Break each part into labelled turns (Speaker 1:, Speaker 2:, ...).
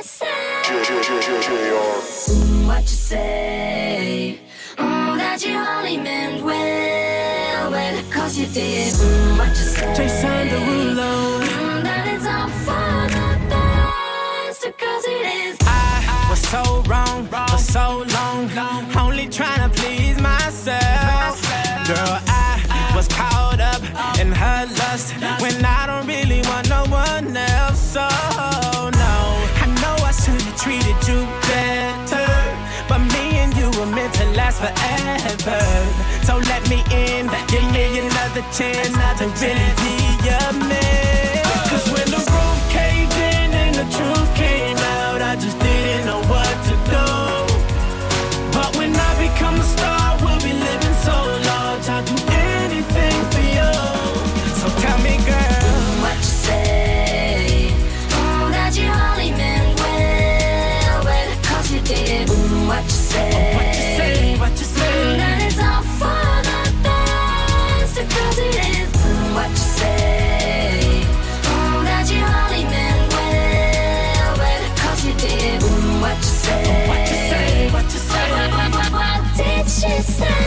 Speaker 1: say? What you say? That you only meant well, cause you did. What you say?
Speaker 2: Jason Derulo.
Speaker 1: That it's all for the best, cause it is.
Speaker 2: I was so wrong for so long, only trying to please myself. Girl, I was caught up in her lust when I don't really want no one else. So no, I know I should have treated you better, but me and you were meant to last forever. So let me in, give me another chance to really be your man. Cause when the roof caved in and the truth came out, I just didn't know what to do. But when I become a star, we'll be living so large, I'll do anything for you. So tell me, girl,
Speaker 1: what you say? That you only meant well, cause you did. What you say?
Speaker 2: What you say? What you say?
Speaker 1: That it's all for the best, cause it is. What you say? That you only meant well, cause you did. What you say?
Speaker 2: What you say? What you say?
Speaker 1: What did she say?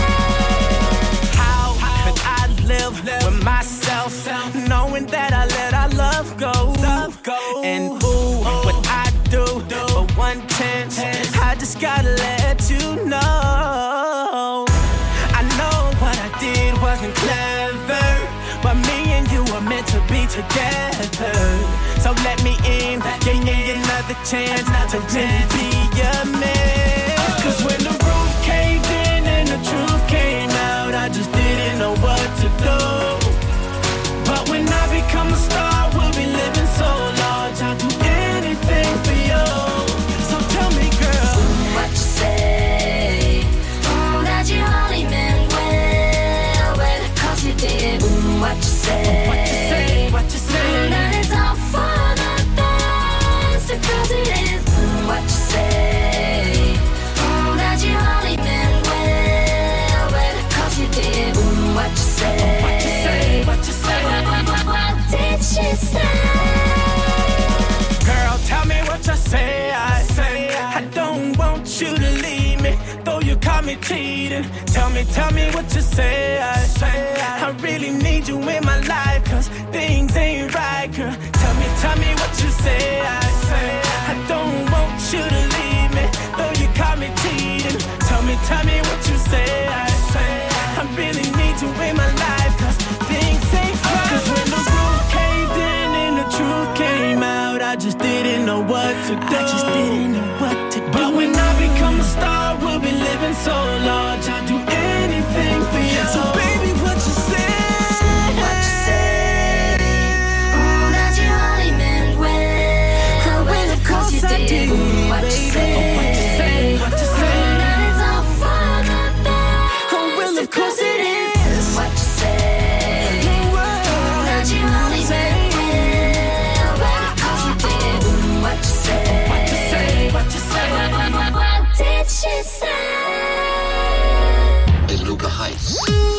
Speaker 2: How could I live with myself, knowing that I let our love go? And ooh, what I do for 1 chance, I just gotta let you know. I know what I did wasn't clever, but me and you were meant to be together. So let me in, give me another chance to really be your man. Cause when the roof caved in and the truth came out, I just didn't know what to do. But when I become a star, we'll be living so large, I'll do anything for you. So tell me, girl,
Speaker 1: what you say? That you only meant well, cause you did. What you say?
Speaker 2: What you say? What you say?
Speaker 1: That it's all for the best, cause it is. What you say? That you only meant well, cause you did. What you say?
Speaker 2: What you say? What you say?
Speaker 1: What did she say?
Speaker 2: Girl, tell me what you say. I don't want you to leave me, though you caught me cheating. Tell me what you say. I really need you in my life, cause things ain't right, girl. Tell me what you say. I don't want you to leave me, though you caught me cheating. Tell me what you say. I really need you in my life, cause things ain't right. Cause when the roof caved in and the truth came out, I just didn't know what to do. But when I become a star, we'll be living so large, I'll do anything for you. So baby, what you say?
Speaker 1: What you say? That you only meant well, cause you did. What you say?
Speaker 2: What you say? What you say?
Speaker 1: That it's all for the best,
Speaker 2: of course it
Speaker 1: is. What you say? That you only meant well, cause you did. What you say?
Speaker 2: What you say? What you say?
Speaker 1: What did she say?
Speaker 3: Beluga Heights.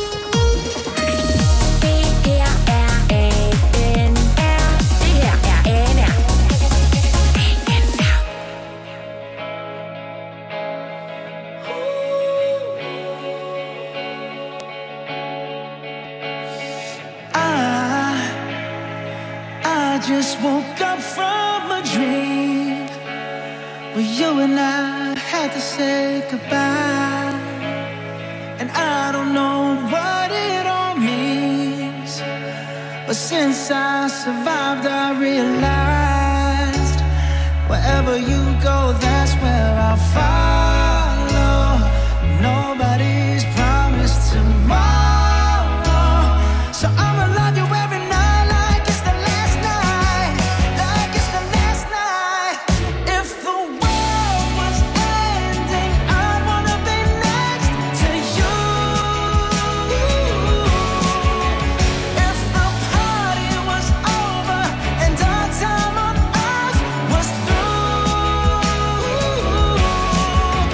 Speaker 4: I just woke up from a dream where you and I had to say goodbye, and I don't know what it all means, but since I survived I realized wherever you go, that's where I'll follow. Nobody's promised tomorrow, so I'ma love you every night like it's the last night, like it's the last night. If the world was ending, I'd wanna be next to you. If the party was over and our time on earth was through,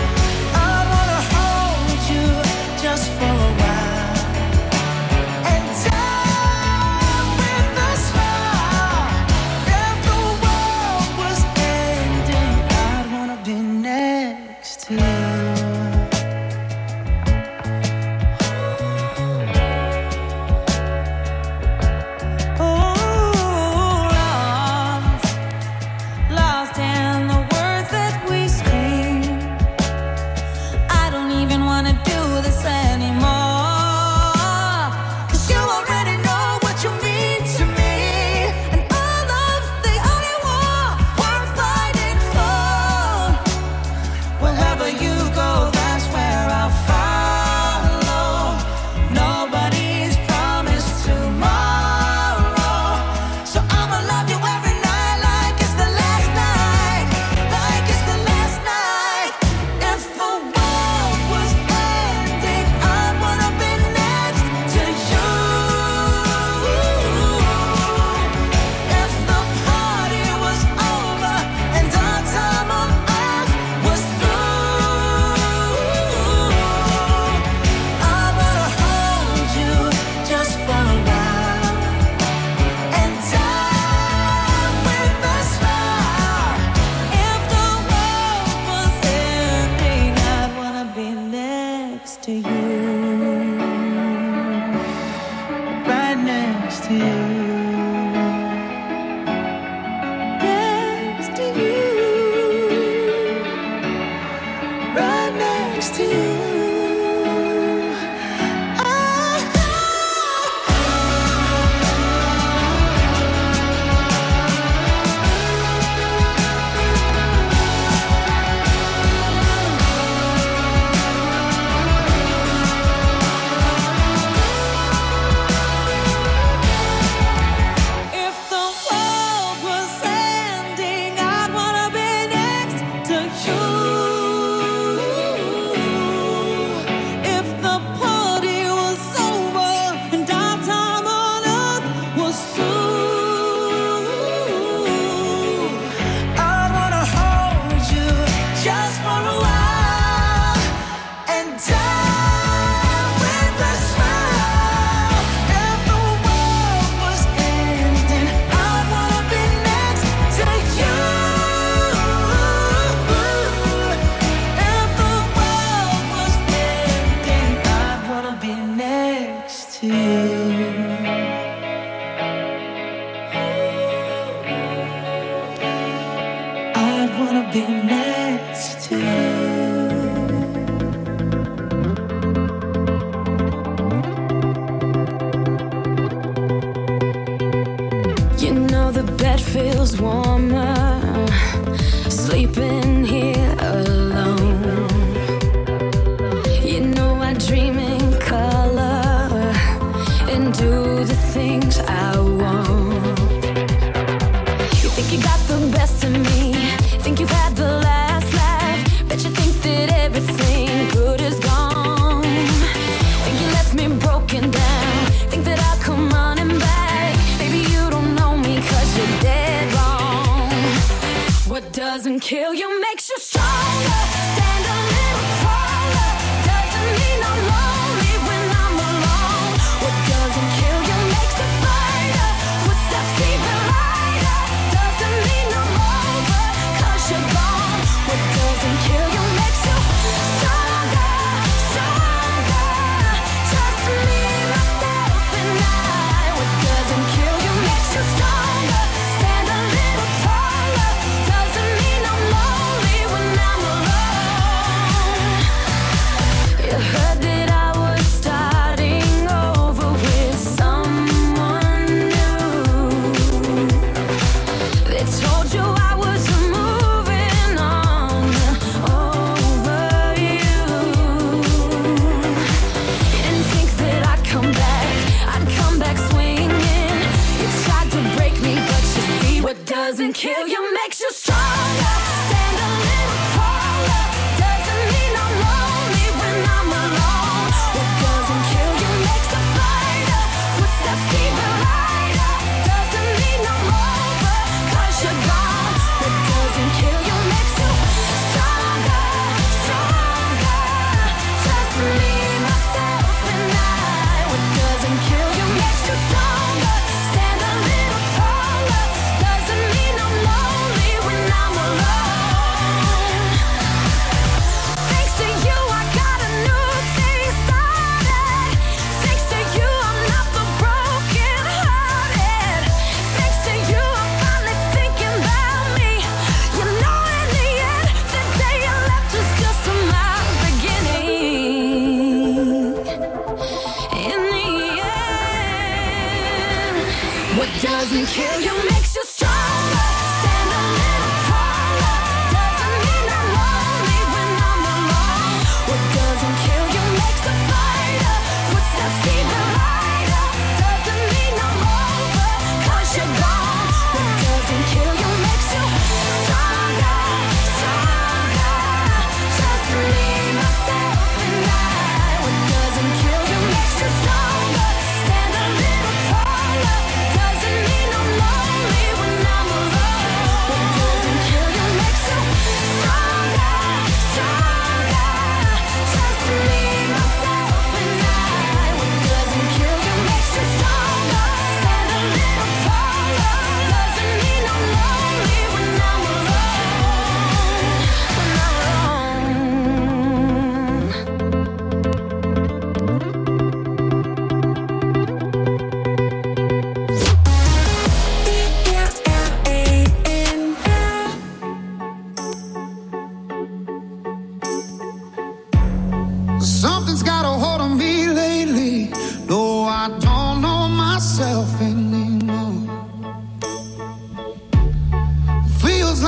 Speaker 4: to you.
Speaker 1: Feels warmer sleeping here alone. You know I dream in color and do the things I want. You think you got the best of me, think you've had the last laugh, bet you think that everything good is gone. Think you left me broken down, think that I'll come running back. Maybe you don't know me 'cause you're dead wrong. What doesn't kill you makes you stronger. Stand a little taller. Doesn't mean I'm lonely when I'm alone. What doesn't kill you makes a fighter. Footsteps even lighter. Doesn't mean I'm over 'cause you're gone. What doesn't kill you makes you stronger, stronger. Just me, myself, and I. What doesn't kill you makes you stronger. Stand a little taller. Doesn't mean I'm lonely when I'm alone. You heard that I was starting over with someone new. They told you I was moving on over you. You didn't think that I'd come back swinging. You tried to break me, but you see what doesn't kill you makes you stronger. Stand a little taller. Doesn't mean I'm lonely when I'm alone. What doesn't kill you makes a fighter. Footsteps even lighter. Doesn't mean I'm over 'cause you're gone. What doesn't kill you makes you stronger, stronger. Just me, myself, and I. What doesn't kill you makes you stronger. Stand a little taller. Doesn't mean I'm lonely when I'm alone.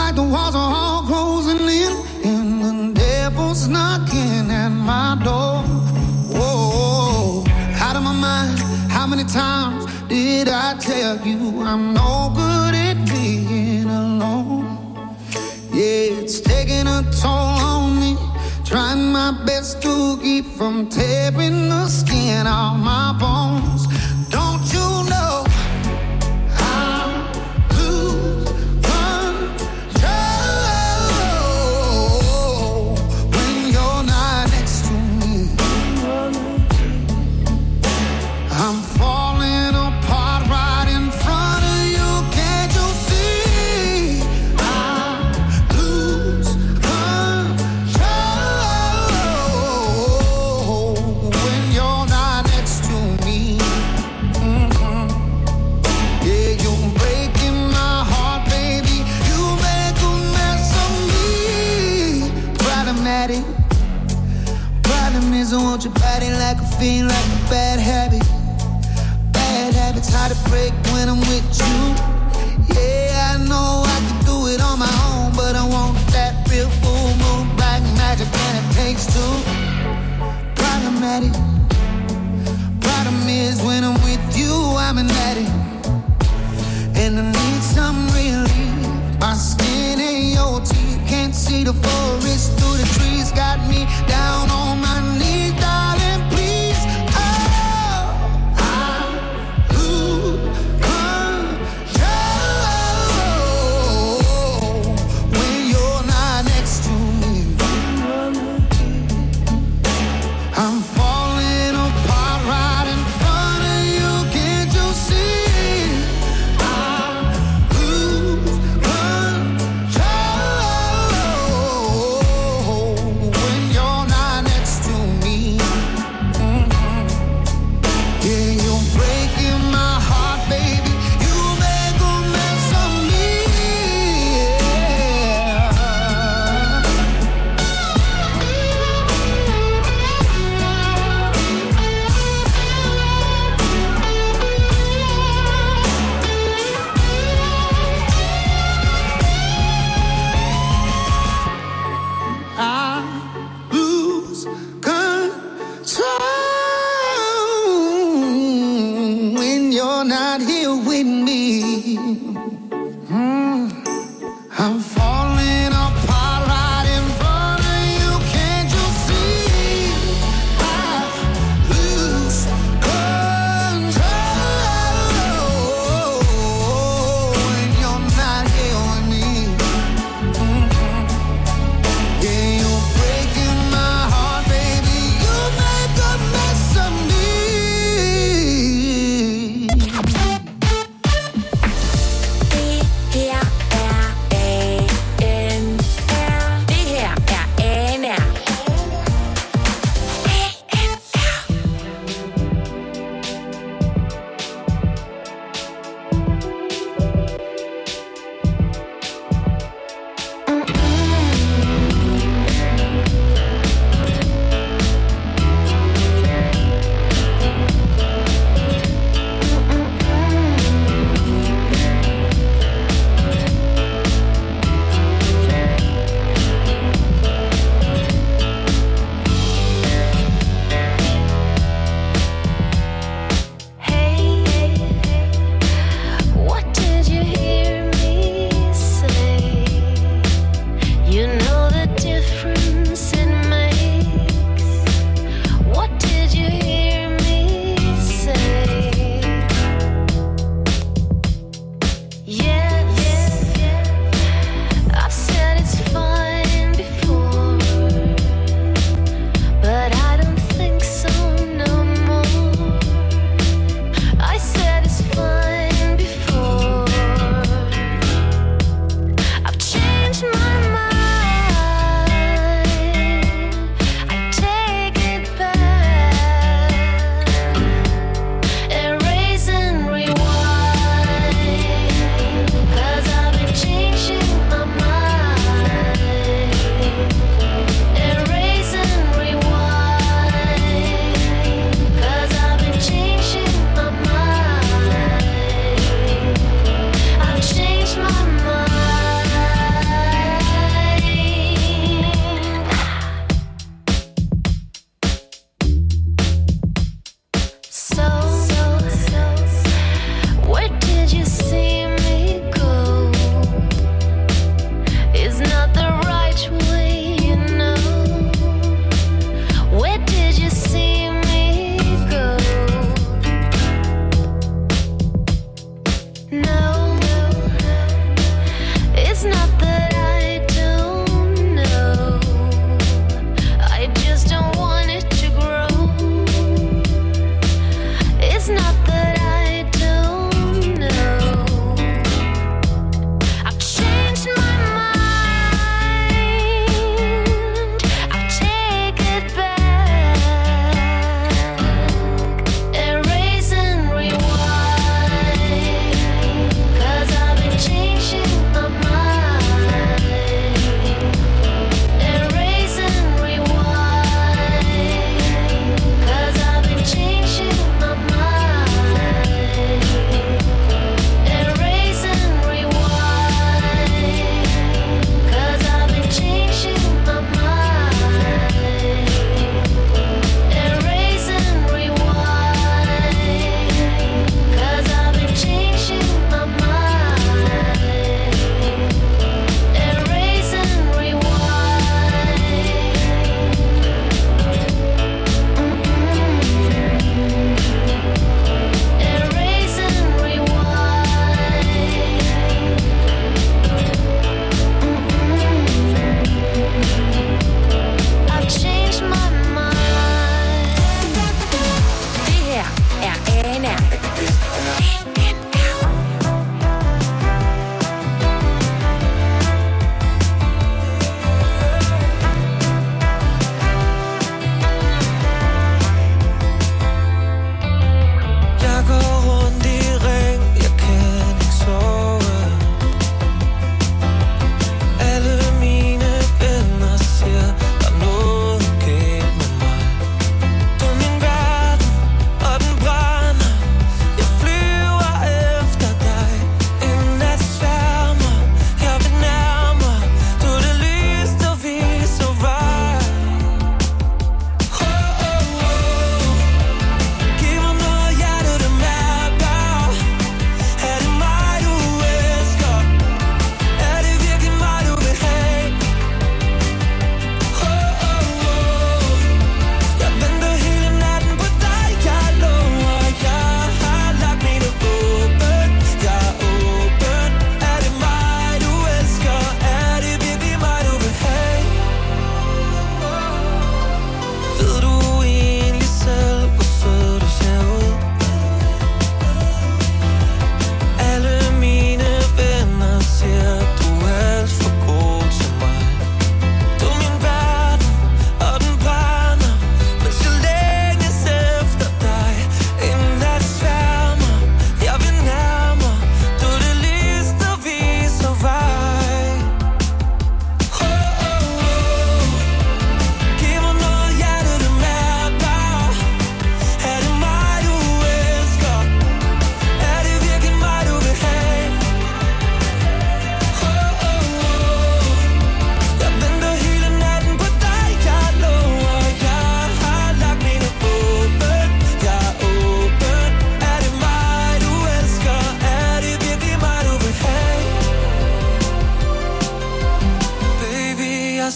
Speaker 4: like the walls are all closing in, and the devil's knocking at my door. Whoa, out of my mind. How many times did I tell you I'm no good at being alone? Yeah, it's taking a toll on me, trying my best to keep from tearing the skin off my bones. Don't you know I lose control when you're not next to me? I'm falling apart right in front of you. Can't you see? I lose control when you're not next to me. Yeah, you're breaking my heart, baby. You make a mess of me. Problematic. Problem is I want your body like a fiend, like a bad habit. Bad habits hard to break when I'm with you. Yeah, I know I can do it on my own, but I want that real full moon black magic, and it takes two. Problematic. Problem is when I'm with you, I'm an addict, and I need some relief. My skin and your teeth can't see the forest through the trees. Got me down on my knees, darling, please. Oh, I lose control when you're not next to me. I'm falling apart right in front of you. Can't you see? I lose control when you're not next to me. Yeah, you're breaking my heart, baby. You make a mess of me. I lose control when you're not here with me. I'm falling apart right in front of you. Can't you see? I lose control when you're not here with me. Yeah, you're breaking my heart, baby. You make a mess of me.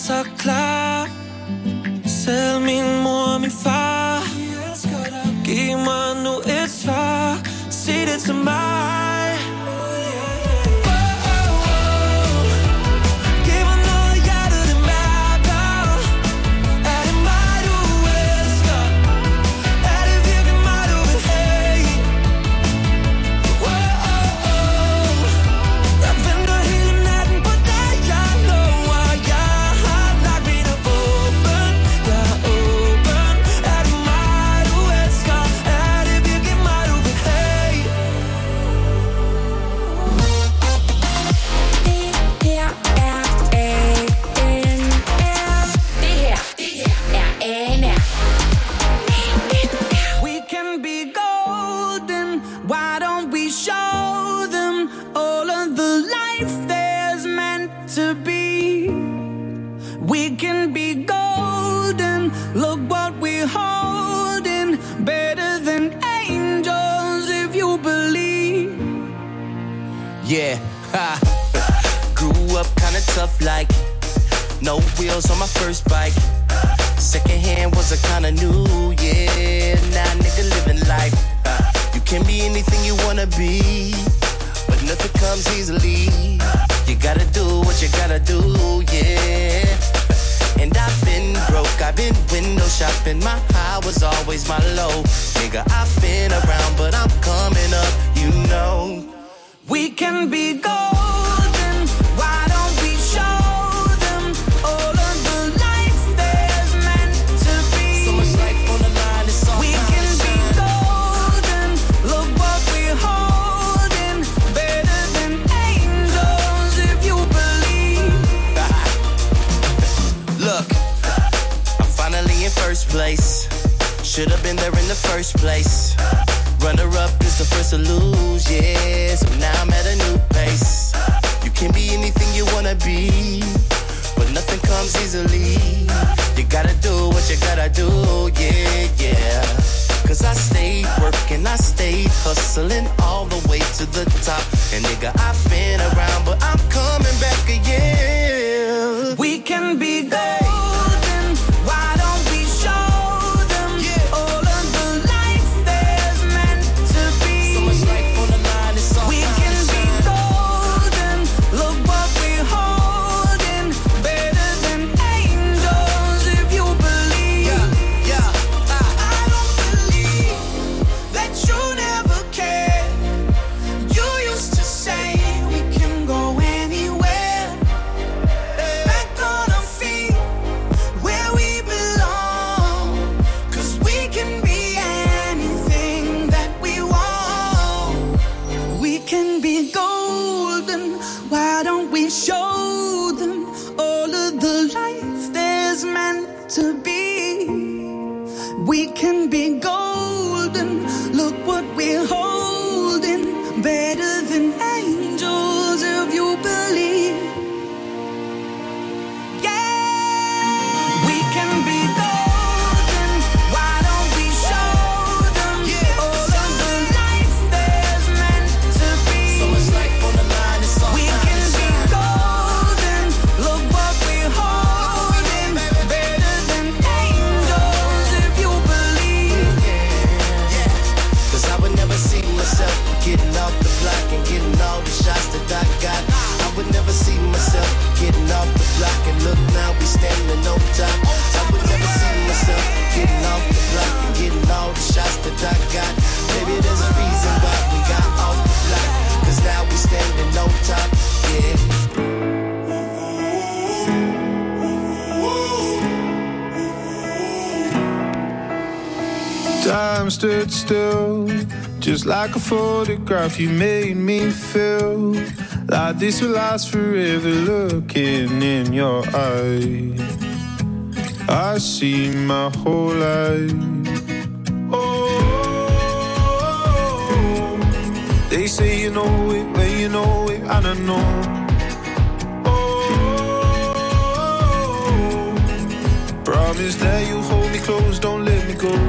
Speaker 3: så klar. Selv min mor og min far, giv mig nu et svar. Sig det til mig. Yeah, ha. Grew up kinda tough like no wheels on my first bike. Second hand was a kinda new, yeah. Now nigga living life. You can be anything you wanna be, but nothing comes easily. You gotta do what you gotta do, yeah. And I've been broke, I've been window shopping. My high was always my low. Nigga, I've been around, but I'm coming up, you know.
Speaker 4: We can be golden, why don't we show them all of the life there's meant to be?
Speaker 3: So much life on the line, it's all
Speaker 4: we can be golden, look what we're holding. Better than angels if you believe.
Speaker 3: Look, I'm finally in first place. Should've been there in the first place. Runner-up is the first to lose, yeah. So now I'm at a new pace. You can be anything you wanna be, but nothing comes easily. You gotta do what you gotta do, yeah, yeah. Cause I stayed working, I stayed hustling all the way to the top. And nigga, I've been around, but I'm coming back again.
Speaker 4: We can be golden, why don't we show them all of the life there's meant to be?
Speaker 3: So much life on the line, it's all
Speaker 4: we can be golden, look what we're holding. Better than angels if you believe. I don't believe that you never cared. You used to say we can go anywhere. Back on our feet, where we belong. Cause we can be anything that we want. We can be golden, why don't we show them all of the life there's meant to be? We can be golden, look what we're holding. Better than angels if you believe. Yeah, we can be golden, why don't we show them all of the life there's meant to be?
Speaker 3: So much life on the line, it's all
Speaker 4: We can be golden, look what we're holding. Better than angels if you believe.
Speaker 3: Cause I would never see myself getting off the block and getting all the shots that I got. I would never see myself getting off the block and look now we standing on top. I would never see myself getting off the block and getting all the shots that I got. Maybe there's a reason why we got off the block. Cause now we standing on top, yeah.
Speaker 5: Time stood still, just like a photograph. You made me feel like this will last forever. Looking in your eyes, I see my whole life. Oh, they say you know it when you know it, and I know. Oh, promise that you hold me close, don't let me go.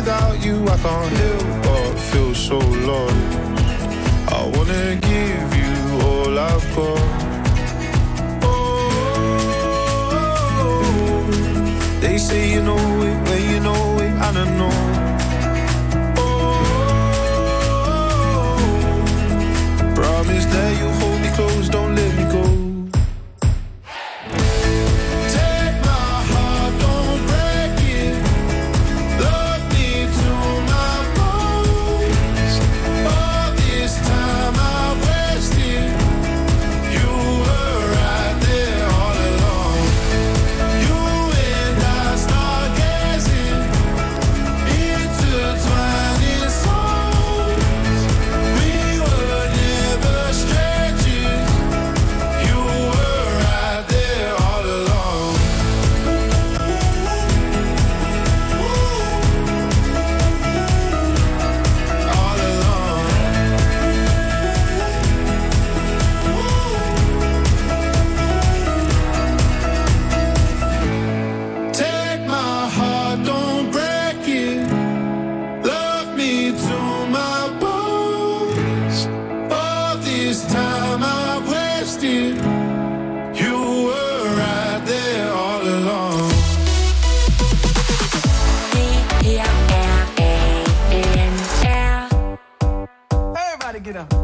Speaker 5: without you, I can't help but feel so lost. I wanna give you all I've got. Oh, they say you know it when you know it, and I know. Oh, promise that you hold me close, don't let me go.
Speaker 2: Get up.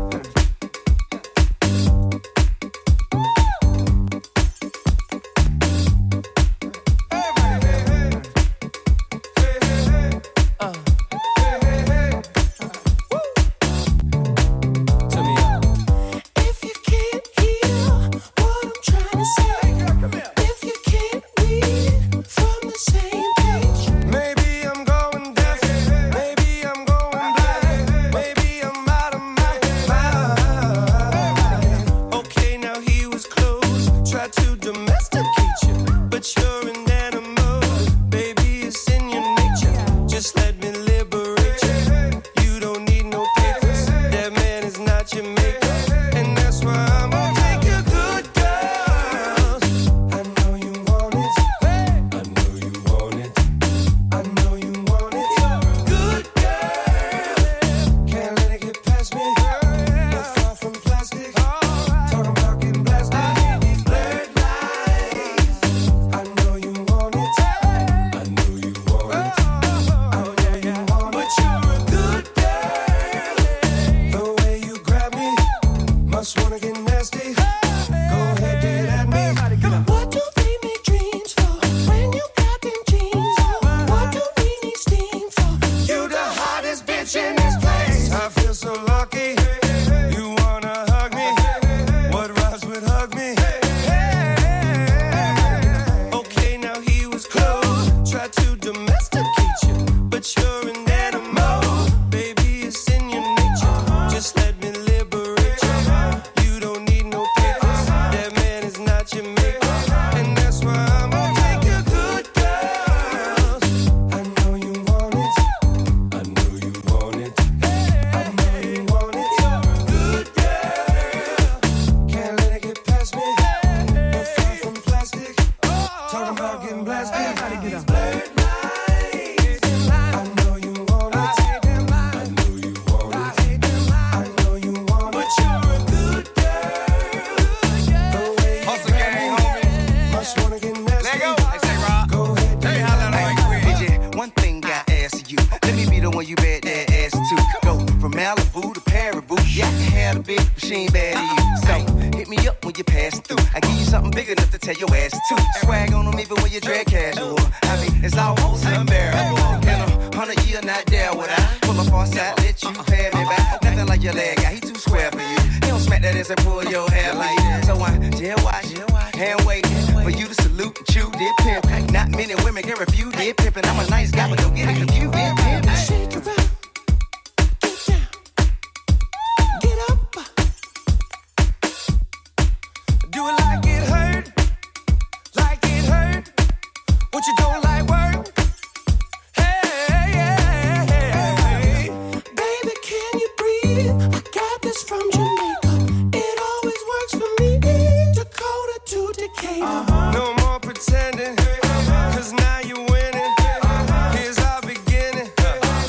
Speaker 6: No more pretending, 'cause now you're winning. Here's our beginning.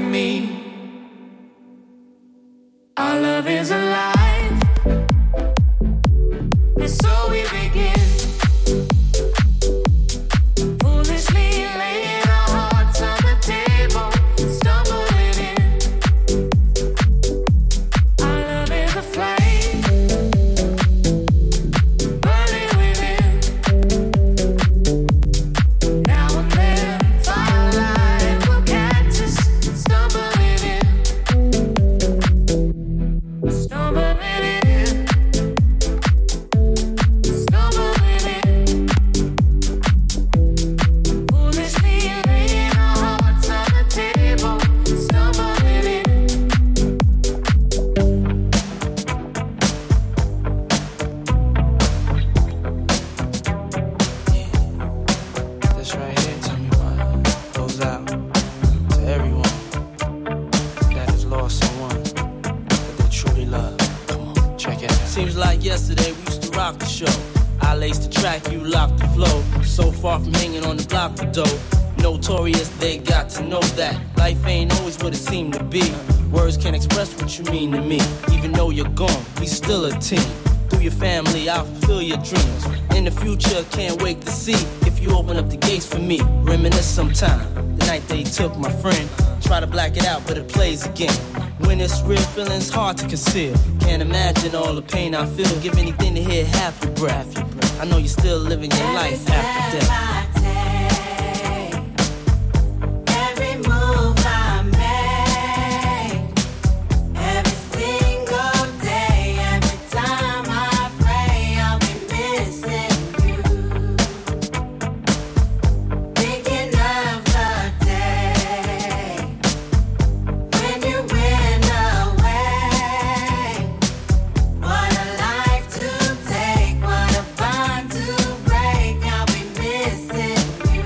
Speaker 2: me. Our love is alive, and so we begin. Foolishly laying our hearts on the table, stumbling in. Our love is a flame, burning within. Now and then, firelight will catch us, stumbling in. Stumbling in, stumbling in. Foolishly laying our hearts on the table, stumbling in.
Speaker 6: This right here, tell me why, goes out to everyone that has lost someone that they truly love. Come on, check it out. Seems like yesterday we used to rock the show. I laced the track, you locked the flow. So far from hanging on the block for dough. Notorious, they got to know that life ain't always what it seemed to be. Words can't express what you mean to me. Even though you're gone, we still a team. Through your family, I'll fulfill your dreams. In the future, can't wait to see if you open up the gates for me. Reminisce sometime, the night they took my friend. Try to black it out, but it plays again. When it's real, feeling's hard to conceal. Can't imagine all the pain I feel. Give anything to hear half your breath. I know you're still living your life after death.
Speaker 1: Every move I make, every single day, every time I pray, I'll be missing you. Thinking of the day when you went away. What a life to take, what a bond to break. I'll be missing you.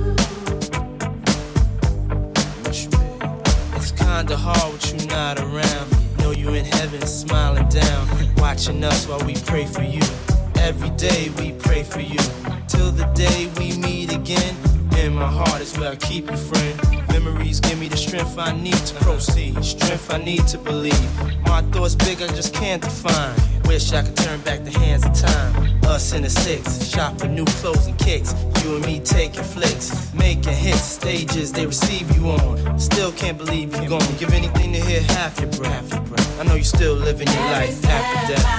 Speaker 6: It's kinda hard with you not around. Know you in heaven smiling down, watching us while we pray for you. Every day we pray for you, till the day we meet again. In my heart is where I keep you, friend. Memories give me the strength I need to proceed, strength I need to believe. My thoughts big, I just can't define. Wish I could turn back the hands of time. Us in the six, shop for new clothes and kicks. You and me taking flicks, making hits, stages they receive you on. Still can't believe you're gone. Give anything to hear half your breath. I know you still living your life after death.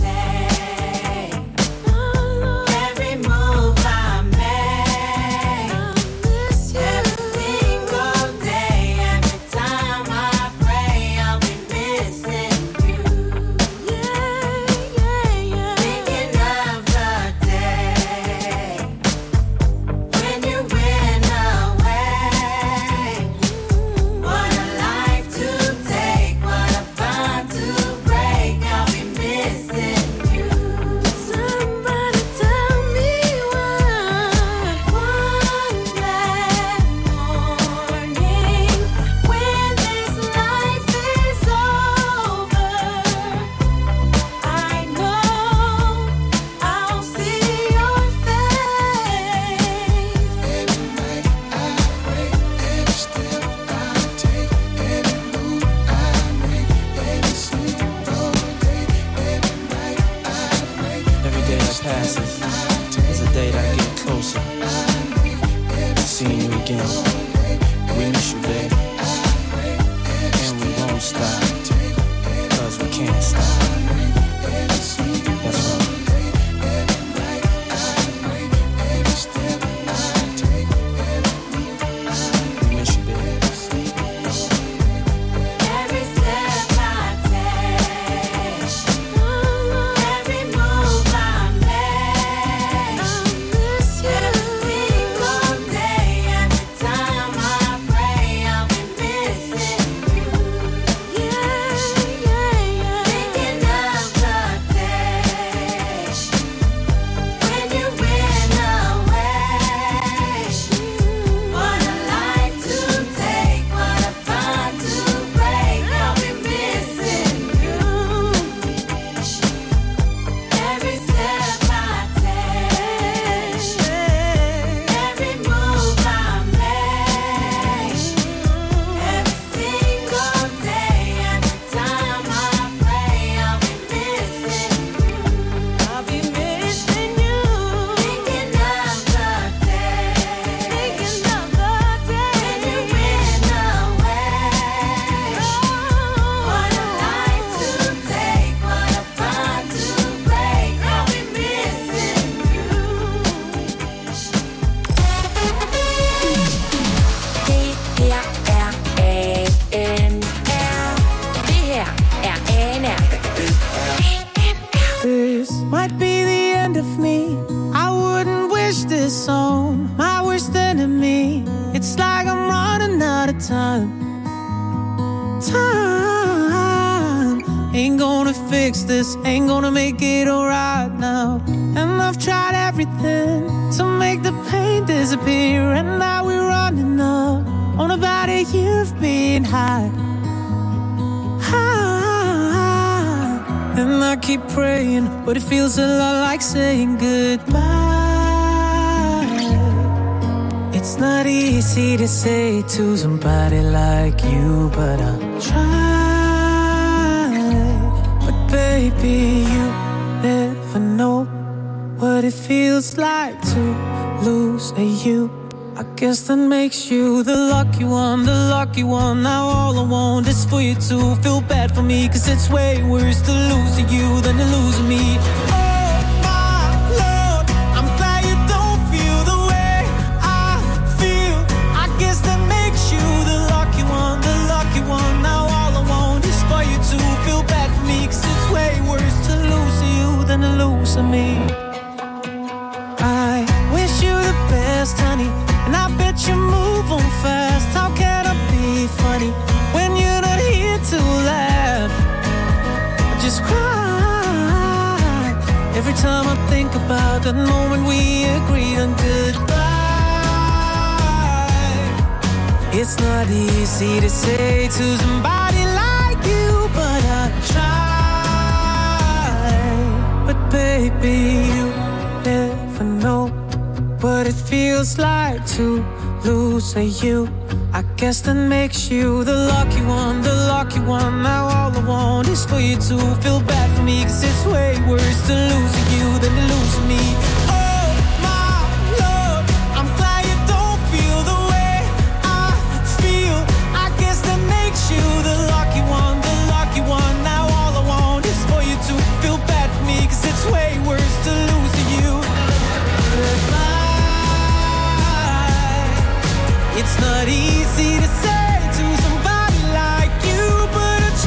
Speaker 1: Every move I make, every single day, every time I pray, I'll be missing you. Thinking of the day when you went away. What a life to take, what a bond to break. I'll be missing you. Somebody tell me why. One glad morning when this life is over, I know I'll see your face.
Speaker 7: Every night I pray, every step I take, every move I make, every single day, every night I pray.
Speaker 6: Every day that passes is a day that I get closer to seeing you again. We miss you, babe, and we won't stop, cause we can't stop. That's right. We miss you, babe.
Speaker 1: Every step I take, every move I make, every single day, every time I pray, I'll
Speaker 4: time. Time ain't gonna fix this, ain't gonna make it alright now. And I've tried everything to make the pain disappear, and now we're running up on about a year of being high. And I keep praying, but it feels a lot like saying goodbye. It's not easy to say to somebody like you, but I'll try. But baby, you never know what it feels like to lose a you. I guess that makes you the lucky one, the lucky one. Now all I want is for you to feel bad for me, 'cause it's way worse to lose you than to lose me. Oh my Lord, I'm glad you don't feel the way I feel. I guess that makes you the lucky one, the lucky one. Now all I want is for you to feel bad for me, 'cause it's way worse to lose you than to lose me. I wish you the best, honey, and I bet you move on fast. How can I be funny when you're not here to laugh? I just cry every time I think about that moment we agreed on goodbye. It's not easy to say to somebody like you, but I try. But baby, you never know what it feels like to lose a you. I guess that makes you the lucky one, the lucky one. Now all I want is for you to feel bad for me, 'cause it's way worse to lose you than to lose me. Oh my Lord, I'm glad you don't feel the way I feel. I guess that makes you the lucky one, the lucky one. Now all I want is for you to feel bad for me, 'cause it's way worse to lose you. It's not easy to say to somebody like you, but I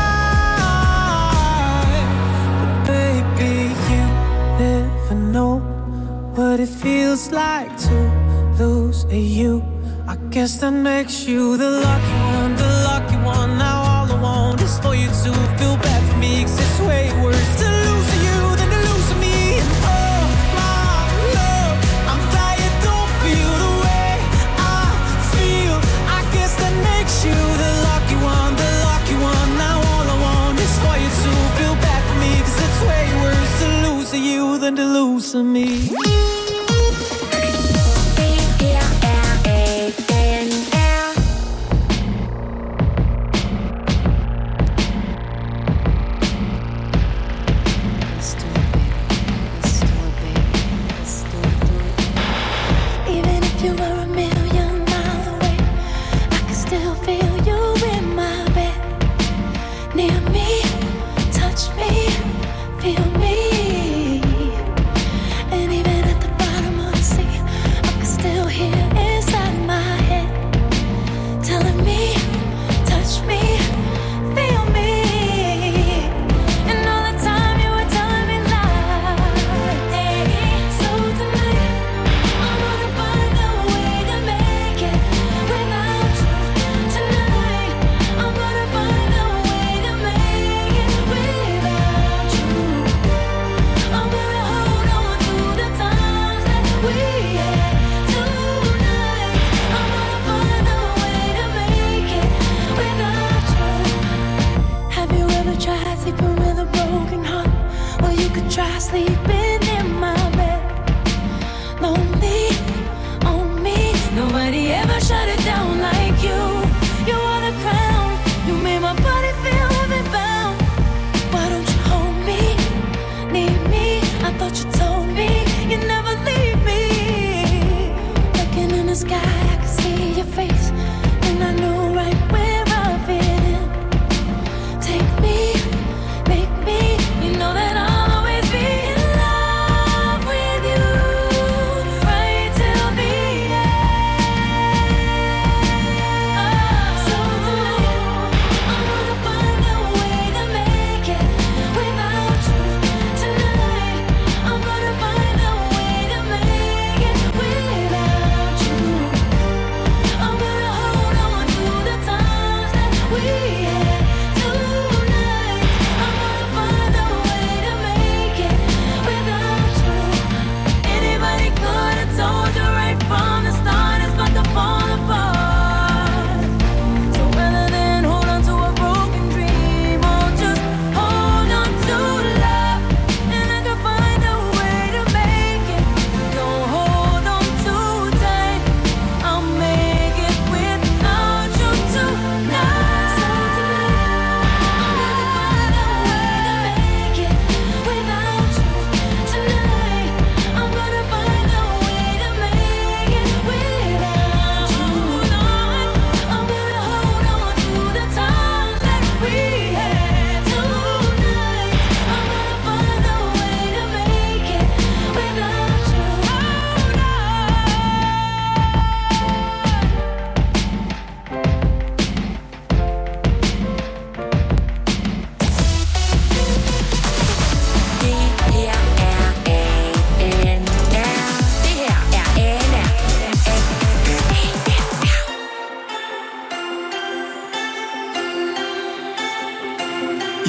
Speaker 4: try. But baby, you never know what it feels like to lose a you. I guess that makes you the lucky one, the lucky one. Now all I want is for you to feel bad for me, 'cause it's way worse to lose you than to lose me. And oh my love, I'm glad you don't feel the way I feel. I guess that makes you the lucky one, the lucky one. Now all I want is for you to feel bad for me, 'cause it's way worse to lose you than to lose me.
Speaker 1: Feel me, and even at the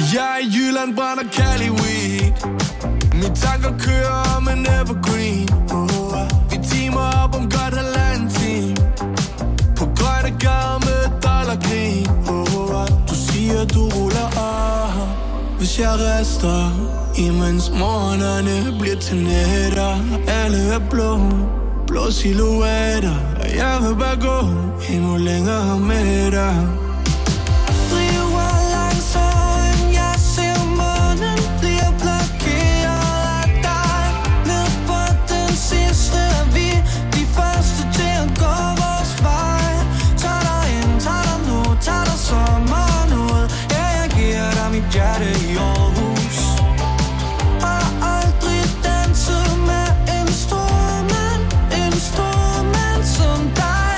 Speaker 8: Jeg er i Jylland, brænder Cali weed. Mine tanker kører om en evergreen. Vi teamer op om godt halvanden time. På grønne gader med dollargrin. Du siger du ruller af, hvis jeg rester, imens morgenerne bliver til nætter. Alle er blå silhuetter, og jeg vil bare gå endnu længere med dig. Driver langs øjen, jeg ser månen bliver blokeret af dig. Ned på den sidste er vi de første til at gå vores vej. Tag dig ind, tag dig nu, tag dig sommeren ud. Ja, jeg giver dig mit hjerte i Aarhus. Har aldrig danset med en stor mand som dig.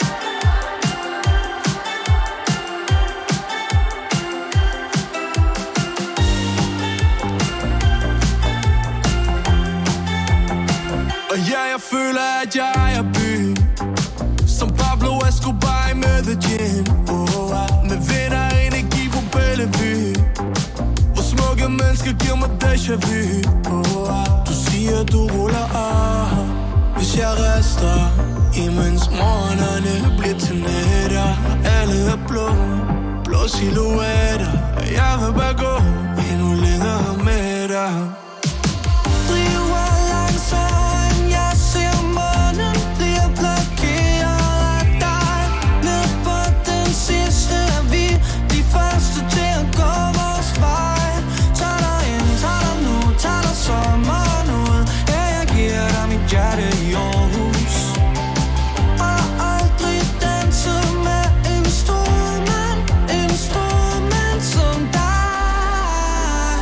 Speaker 8: Og ja, jeg føler, at jeg ejer byen, som Pablo Escobar i Medellin. Med vinder energi på Bellevue, hvor smukke mennesker giver mig déjà vu. Du siger, du ruller af, hvis jeg rester, imens morgenerne bliver til nætter. Alle er blå silhuetter, og jeg vil bare gå endnu længere med dig. Driver langs øjen, jeg ser månen bliver blokeret af dig. Ned på den sidste er vi de første til at gå vores vej. Tag dig ind, tag dig nu, tag dig sommeren ud. Ja, jeg giver dig mit hjerte i Aarhus. Har aldrig danset med en stor mand som dig.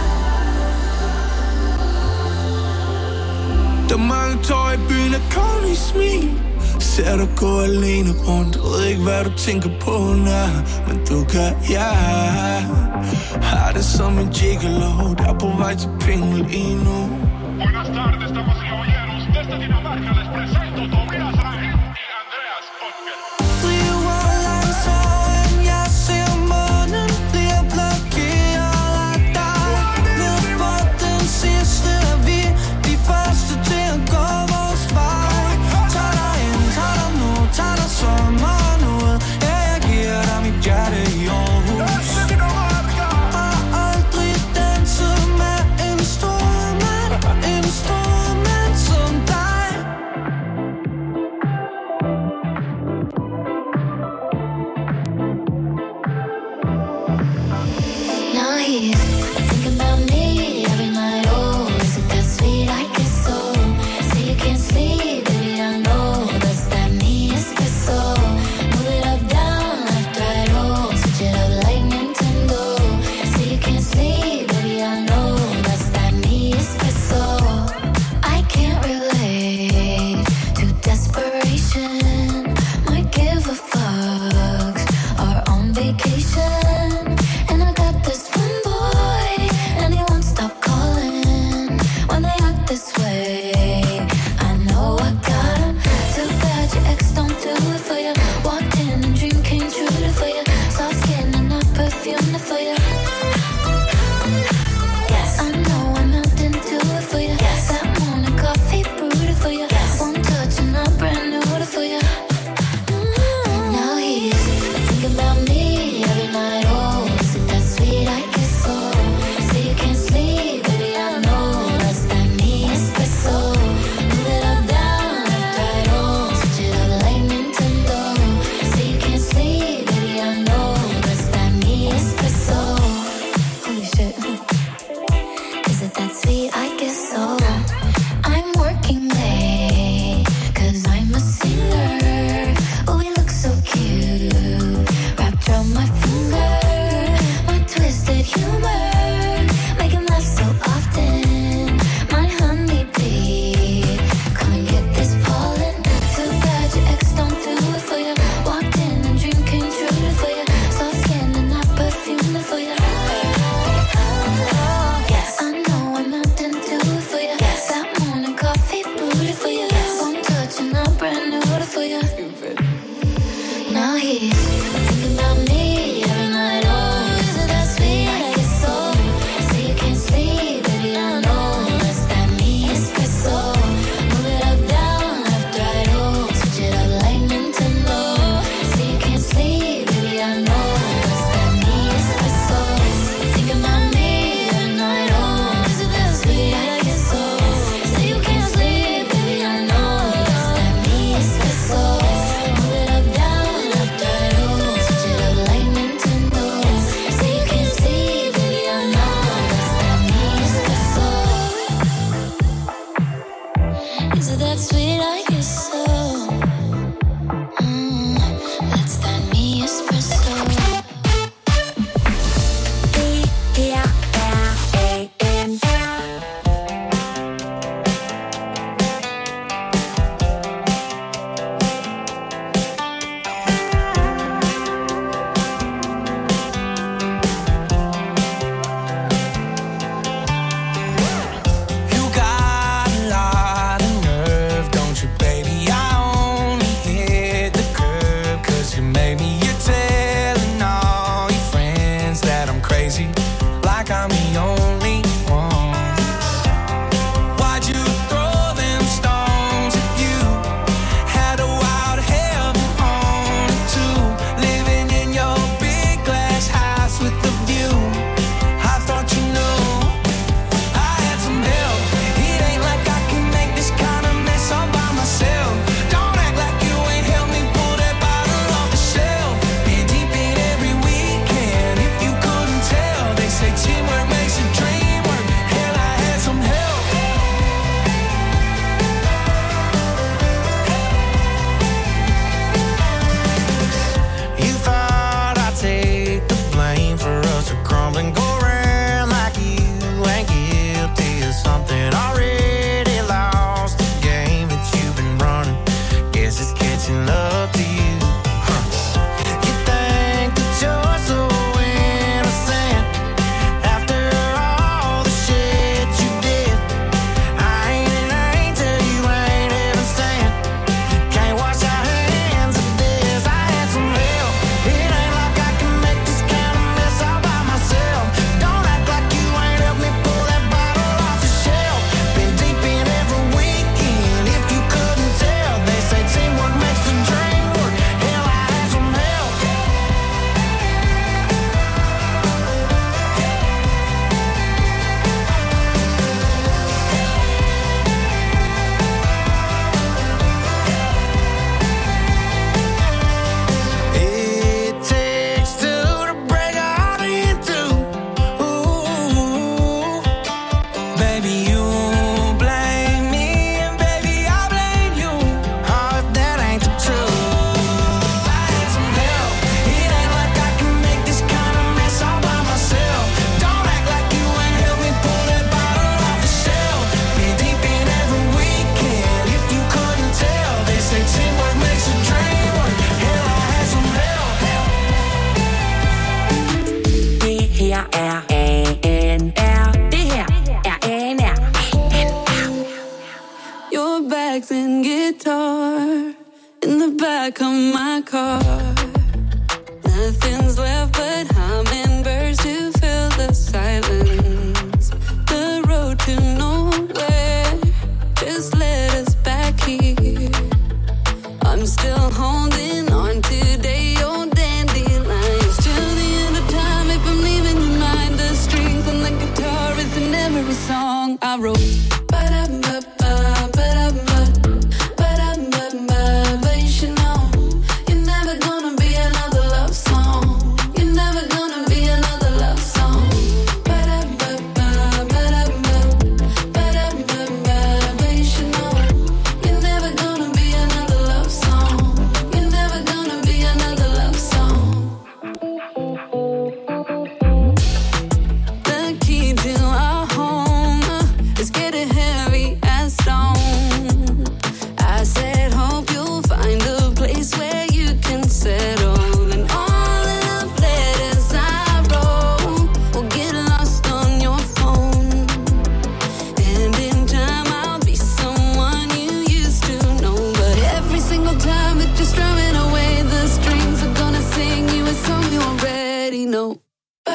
Speaker 8: Der er mange tår i byen af konge smil. Ser dig gå alene rundt, ved ikke hvad du tænker på, nej. Men du kan, ja. Har det som en gigolo, der er på vej til penge lige nu.
Speaker 9: Buenas tardes, damas y caballeros. Desde Dinamarca les presento Tobias Rahim y Andreas Ocker.
Speaker 8: Driver langs øjen, jeg ser månen bliver blokeret af dig. Ned på den sidste er vi de første til at gå vores vej. Tag dig ind, tag dig nu, tag dig sommeren ud. Ja, jeg giver dig mit hjerte i Aarhus. Har aldrig danset med en stor mand som dig.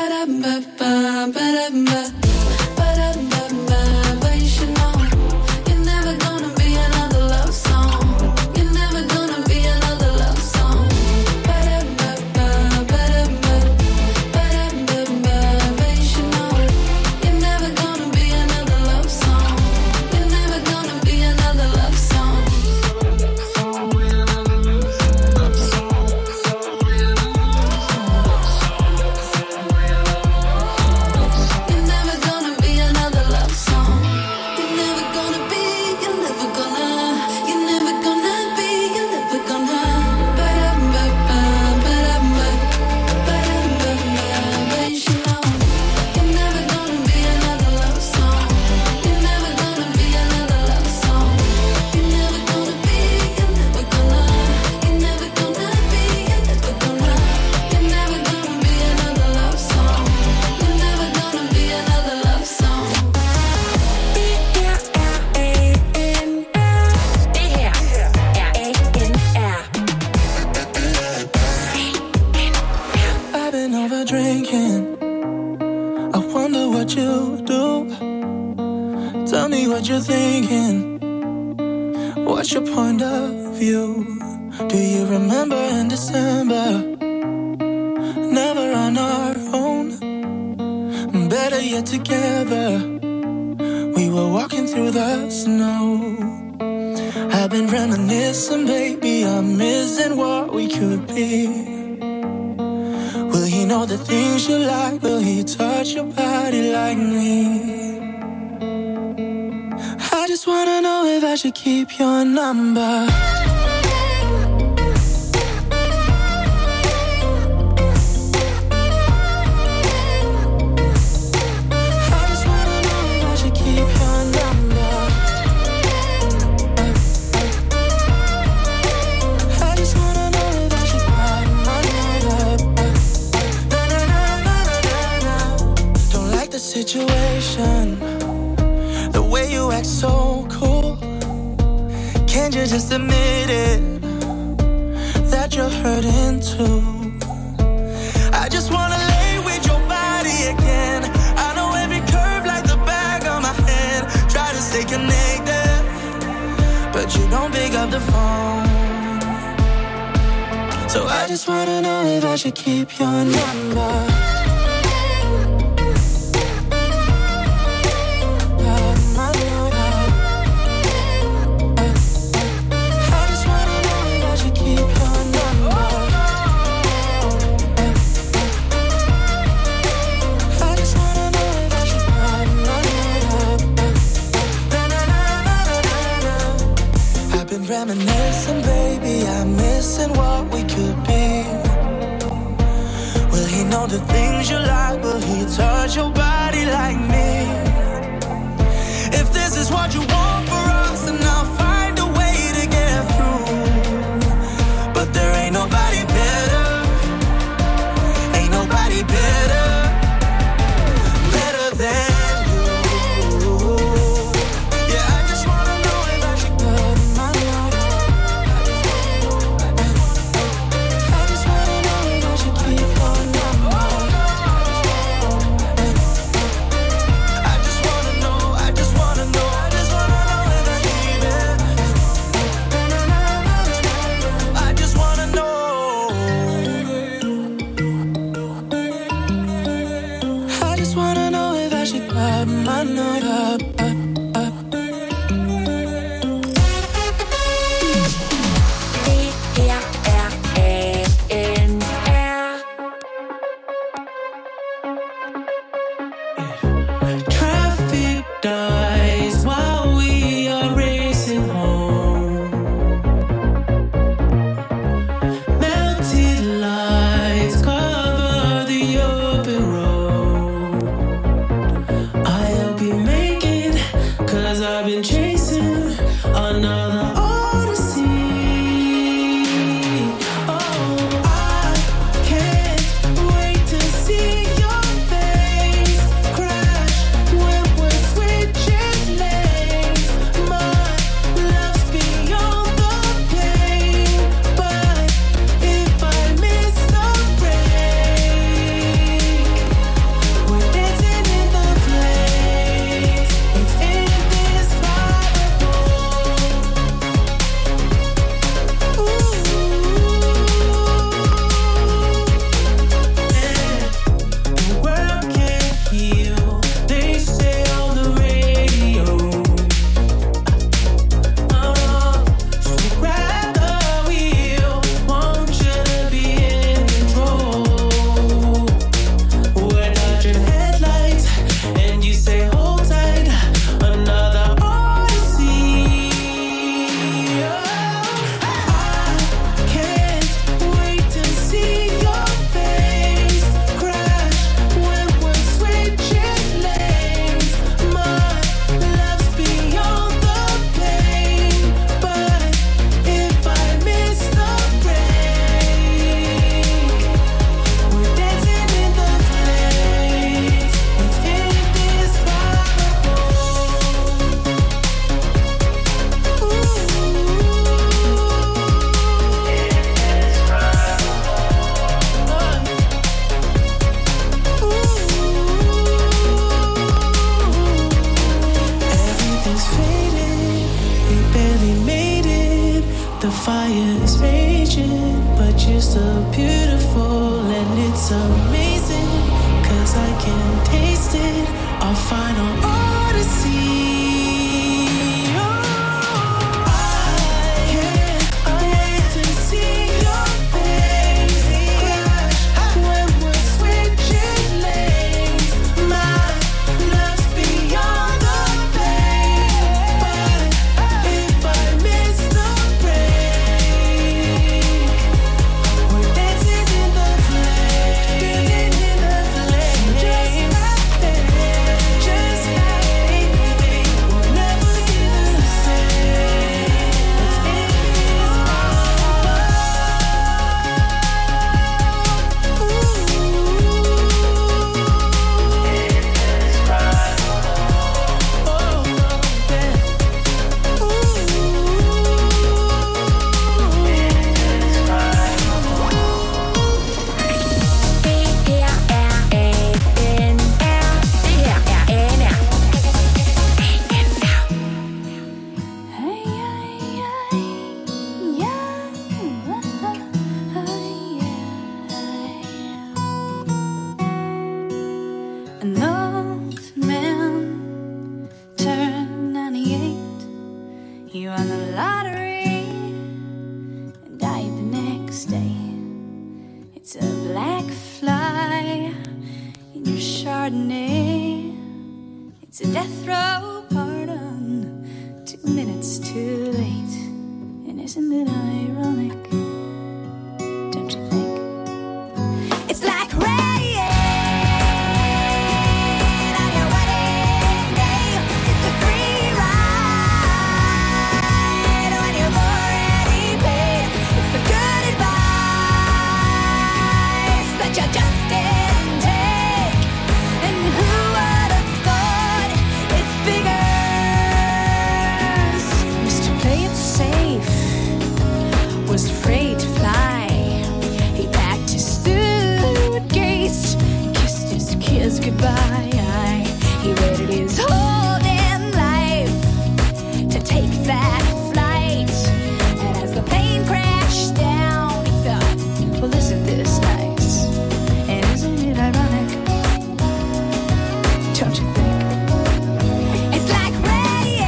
Speaker 1: But you should know you're never gonna be another love song. You're never gonna be another love song. But you should know you're never gonna be another love song. You're never gonna be another love song. You're never gonna be another love song. You're never gonna be, you're never gonna, you're never gonna be, you're never gonna. But you should know you're never gonna be another love song. You're never gonna be another love song. You're never gonna be, you're never gonna, you're never gonna be, you're never gonna. You're never gonna be another love song. You're never gonna be another love song.
Speaker 4: I've been over drinking. I wonder what you do. Tell me what you're thinking. What's your point of view? Do you remember in December? Never on our own. Better yet together. We were walking through the snow. I've been reminiscing, baby. I'm missing what we could be. Will he know the things you like? Will he touch your body like me? I just wanna know if I should keep your number. I just wanna know if I should keep your number. I just wanna know if I should find my number. Don't like the situation, the way you act so cool. Can't you just admit it, that you're hurting too? I just wanna lay with your body again. I know every curve like the back of my hand. Try to stay connected, but you don't pick up the phone. So I just wanna know if I should keep your number. I just wanna know if I should keep your number. I just wanna know if I should find my number. I've been reminiscing, baby. I'm missing what we could be. Will he know the things you like? Will he touch your body like me? If this is what you want for us, then I'll find a way to get through. But there ain't nobody better. Ain't nobody better. Better than you. Yeah, I just wanna know if I should put my love. I just wanna know if I should keep your number. I just wanna know, I just wanna know, I just wanna it our final odyssey? An old man turned 98. He won the lottery and died the next day. It's a black fly in your Chardonnay. It's a death row pardon, 2 minutes too late. And isn't it ironic? Don't you think? It's like rain on your wedding day. It's a free ride when you've already paid. It's the good advice that you just didn't take. And who would have thought it figures? Mr. Play It Safe was afraid to fly. He packed his suitcase, kissed his kids goodbye. He waited his whole damn life to take that flight. And as the plane crashed down, he thought, well, isn't this nice? And isn't it ironic? Don't you think? It's like rain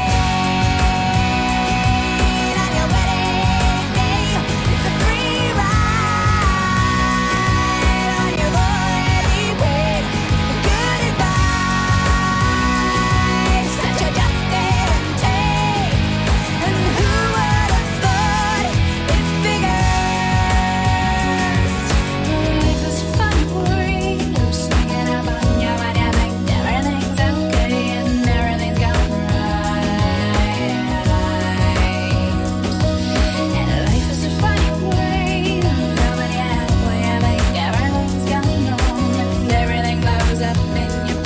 Speaker 4: on your wedding day. It's a free ride when you've already paid. The good advice that you just didn't take. And who would have thought it figures? Life is fun for you, sneaking up on you when you think everything's okay and everything's gone right. And life is a funny way, nobody has when you think everything's gone wrong and everything blows up in your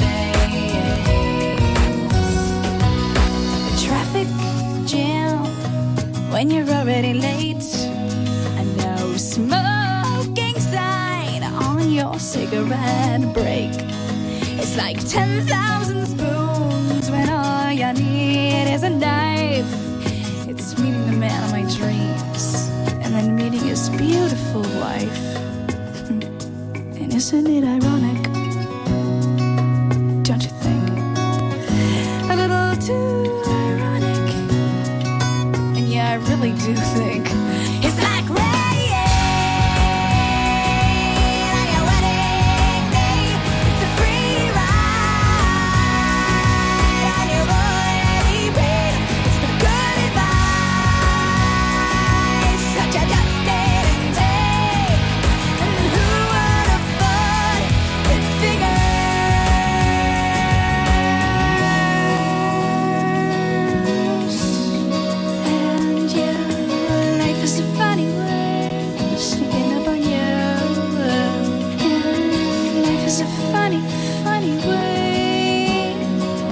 Speaker 4: face. A traffic jam when you're already late. A no smoking sign on your cigarette break. It's like 10,000 spoons when all you need is a knife. It's meeting the man of my dreams and then meeting his beautiful wife. And isn't it ironic? Don't you think? A little too ironic. And yeah, I really do think it's like rain on your wedding day. It's a free ride when you've already paid. It's the good advice that you just didn't take. And who would have thought it figures? And yeah, life is a funny way, sneaking up on you. Yeah, life is a funny